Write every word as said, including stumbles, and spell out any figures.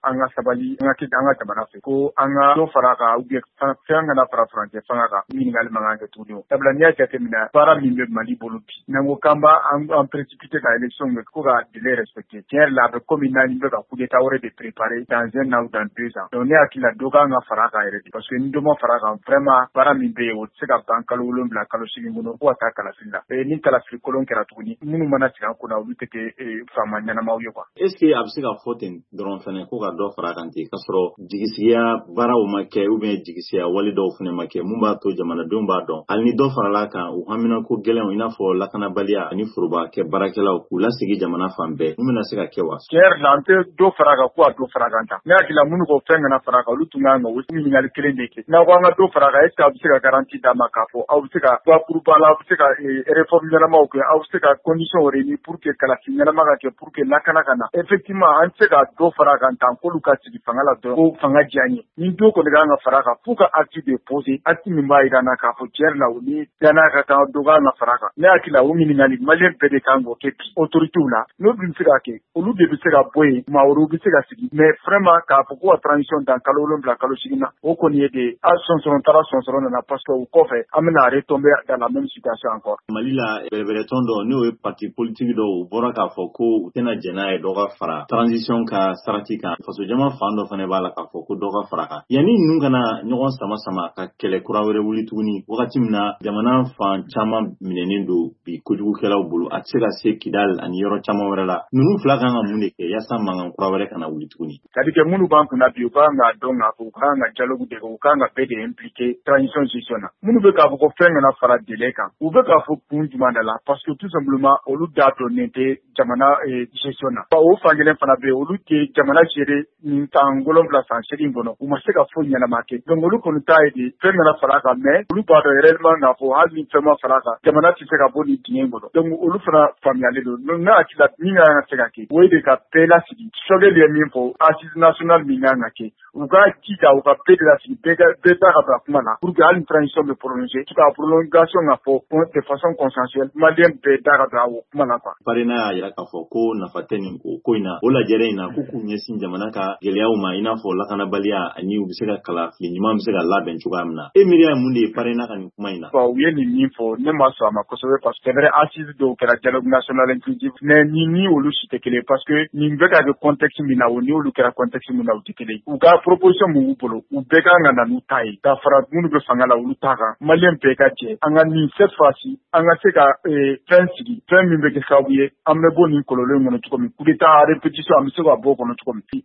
an ka sabali an ka kɛ an ka jamana fɛ ko an ka dɔ fara ka ou bien fɛn kana fara farancɛ fanga kan ɲininkali man kan kɛ tuguni o sabula n'i y'a jateminɛ baara min bɛ Mali bolo bi n'an ko k'an b'a an précipité ka élection kɛ ko ka délai respecté tiɲɛ yɛrɛ la a bɛ komi n'an bɛ ka coup d'état wɛrɛ de préparer dans un an ou dans deux ans donc ne hakili la dɔ kan ka fara kan yɛrɛ de parce que ni dɔ ma fara kan vraiment baara min bɛ yen o tɛ se ka ban kalo wolonwula kalo seegin kɔnɔ fo ka taa kalafili la ni kalafili kolon kɛra tuguni minnu mana sigi an kunna olu tɛ kɛ faama ɲɛnamaw ye quoi. Est ce que a bɛ se ka fɔ ten dɔrɔn fɛnɛ ko ka dɔ fara kan ten k'a sɔrɔ jigisigiya baaraw ma kɛ ou bien jigisigiya wale dɔw fɛnɛ ma kɛ mun b'a to jamanadenw b'a dɔn hali ni dɔ farala kan u hamina ko gɛlɛnw i n'a fɔ lakanabaliya ani foroba kɛ baarakɛlaw k'u lasigi jamana fan bɛɛ mun bɛna se ka kɛ wa. Tiɲɛ yɛrɛ la an tɛ dɔ fara kan ko a dɔ fara kan ta ne hakili la minnu ko fɛn kana fara kan olu tun kan ka o ɲininkali kelen de kɛ n'aw ko an ka dɔ fara kan est ce que aw bɛ se ka garantie d'a ma k'a fɔ aw bɛ se ka bakuruba la aw bɛ se ka réforme ɲɛnamaw kɛ aw bɛ se ka condition réunir pour que kalafili ɲɛnama ka kɛ pour que lakana ka na effectivement an tɛ se ka dɔ fara kan tan k'olu ka sigi fanga la dɔrɔn ko fanga diya n ye ni dɔ kɔni kan ka fara kan f'u ka acte de poser acte min b'a jira n na k'a fɔ tiɲɛ yɛrɛ la o ni danaya ka kan dɔ kan ka fara kan ne hakili la o ɲininkali maliyɛn bɛɛ de kan k'o kɛ bi autorités la n'o dun bɛ se ka kɛ olu de bɛ se ka bɔ yen maa wɛrɛw bɛ se ka sigi mais vraiment k'a fɔ ko ka transition dan kalo wolonwula kalo seegin na o kɔni ye de a sɔnsɔrɔ taara sɔnsɔrɔ nana parce que o kɔfɛ an bɛna retomber dans la même situation encore. Mali la bɛrɛbɛrɛtɔn dɔ n'o ye parti politique dɔw bɔra k'a fɔ ko u tɛna jɛn n'a ye dɔ ka fara transition ka sarati kan faso jama fan dɔ fana b'a la k'a fɔ ko dɔ ka fara kan yanni ninnu kana ɲɔgɔn sama sama ka kɛlɛ kura wɛrɛ wuli tuguni wagati min na jamana fan caman minɛnen don bi kojugukɛlaw bolo a tɛ se ka se Kidal ani yɔrɔ caman wɛrɛ la ninnu fila kan ka mun de kɛ yaasa mankan kura wɛrɛ kana wuli tuguni. C'est à dire que minnu b'an kunna bi u kan ka dɔn k'a fɔ u kan ka dialogue de kɛ u kan ka bɛɛ de impliquer transition gestion na minnu bɛ k'a fɔ ko fɛn kana fara délai kan u bɛ k'a fɔ kun jumɛn de la parce que tout simplement olu da dɔnnen tɛ jamana gestion na o fankelen fana bɛ yen olu tɛ jamana gérer nin san wolonwula san seegin kɔnɔ u ma se ka foyi ɲɛnama kɛ donc olu kɔni ta ye de fɛn kana fara kan mais olu b'a dɔn réellement k'a fɔ hali ni fɛn ma fara kan jamana tɛ se ka bɔ nin dingɛ kɔnɔ donc olu fana faamuyalen don donc ne hakili la min kan ka se ka kɛ o ye de ka bɛɛ lasigi Choguel ye min fɔ assise nationale min kan ka kɛ u ka jija u ka bɛɛ de lasigi bɛɛ ta ka bila kuma na pour que hali transition bɛ prolonger ka prolongation ka fɔ de façon consensuelle maliyɛn bɛɛ da ka don o kuma na quoi. Parena y'a jira k'a fɔ ko nafa tɛ nin ko in na o lajɛrɛ in na ko k'u ɲɛsin jamana ka gɛlɛyaw ma i n'a fɔ lakanabaliya ani u bɛ se ka kalafili ɲuman bɛ se ka labɛn cogoya min na e miiriya ye mun de ye Parena ka nin kuma in na. u ye nin min fɔ ne ma sɔn a ma kosɛbɛ parce que c'est vrai assise dɔw kɛra dialogue national inclusif mais ni ni olu si tɛ kelen parce que nin bɛ ka kɛ contexte min na o ni olu kɛra contexte min na u tɛ kelen u ka proposition min b'u bolo u bɛɛ kan ka na n'u ta ye ka fara minnu bɛ fanga la olu ta kan maliyɛn bɛɛ ka jɛ an ka nin cette fois ci an ka se ka fɛn sigi fɛn min bɛ kɛ sababu ye an bɛ bɔ nin kɔlɔlɔ in kɔnɔ cogo min coup d'état répétition an bɛ se ka bɔ o kɔnɔ cogo min